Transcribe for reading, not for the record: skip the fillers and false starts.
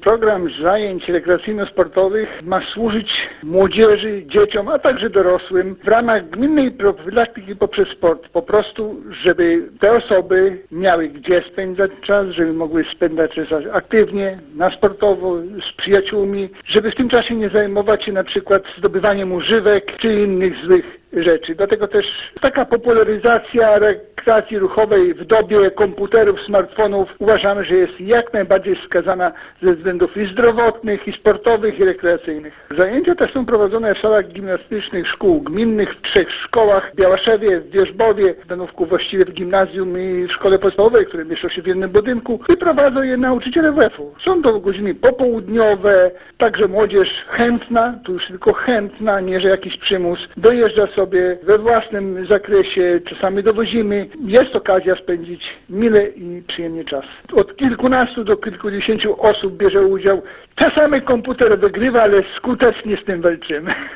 Program zajęć rekreacyjno-sportowych ma służyć młodzieży, dzieciom, a także dorosłym w ramach gminnej profilaktyki poprzez sport. Po prostu, żeby te osoby miały gdzie spędzać czas, żeby mogły spędzać czas aktywnie, na sportowo, z przyjaciółmi, żeby w tym czasie nie zajmować się na przykład zdobywaniem używek czy innych złych rzeczy. Dlatego też taka popularyzacja rekreacji ruchowej w dobie komputerów, smartfonów uważamy, że jest jak najbardziej wskazana ze względów i zdrowotnych, i sportowych, i rekreacyjnych. Zajęcia te są prowadzone w salach gimnastycznych szkół gminnych w 3 szkołach: w Białaszewie, w Wierzbowie, w Danówku, właściwie w gimnazjum i w szkole podstawowej, które mieszczą się w jednym budynku, i prowadzą je nauczyciele WF-u. Są to godziny popołudniowe, także młodzież chętna, tu już tylko chętna, nie że jakiś przymus, dojeżdża sobie we własnym zakresie, czasami dowozimy. Jest okazja spędzić mile i przyjemnie czas. Od kilkunastu do kilkudziesięciu osób bierze udział. Czasami komputer wygrywa, ale skutecznie z tym walczymy.